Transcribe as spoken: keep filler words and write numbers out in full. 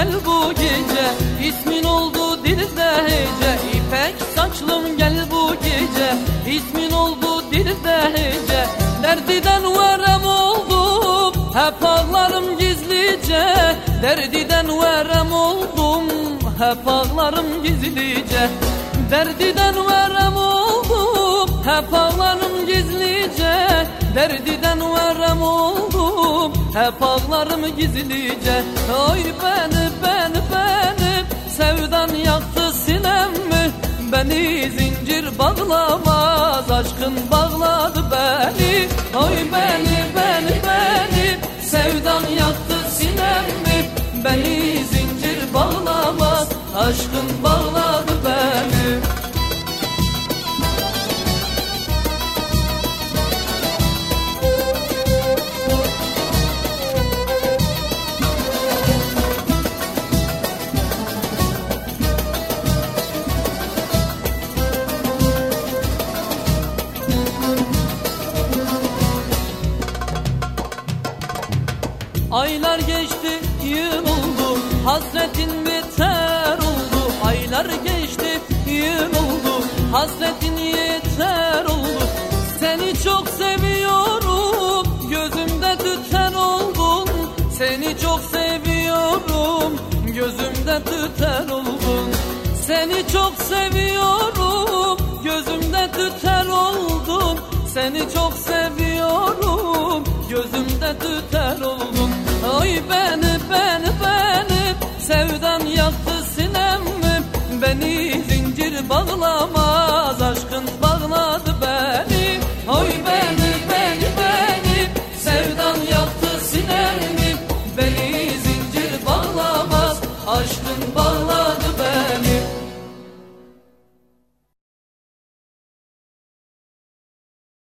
gel bu gece, ismin oldu dilde hece. İpek saçlım gel bu gece, ismin oldu dilde hece. Derdiden verem oldum, hep ağlarım gizlice. Derdiden verem oldum, hep ağlarım gizlice. Derdiden verem oldum, hep ağlarım gizlice. Derdiden verem oldum, hep ağlarım gizlice. Oy beni, beni, beni, sevdan yaktı sinemi. Beni zincir bağlamaz, aşkın bağladı beni. Oy beni, beni, beni, sevdan yaktı sinemi. Beni zincir bağlamaz, aşkın bağladı beni. Aylar geçti, yıl oldu, hasretin biter oldu. Aylar geçti, yıl oldu, hasretin yeter oldu. Seni çok seviyorum, gözümde tüten oldun. Seni çok seviyorum, gözümde tüten oldun. Seni çok seviyorum, gözümde tüten oldun. Seni çok seviyorum, gözümde tüter oldun. Oy beni, beni, beni, sevdan yaktı sinemi. Beni zincir bağlamaz, aşkın bağladı beni. Oy beni, beni, beni, sevdan yaktı sinemi. Beni zincir bağlamaz, aşkın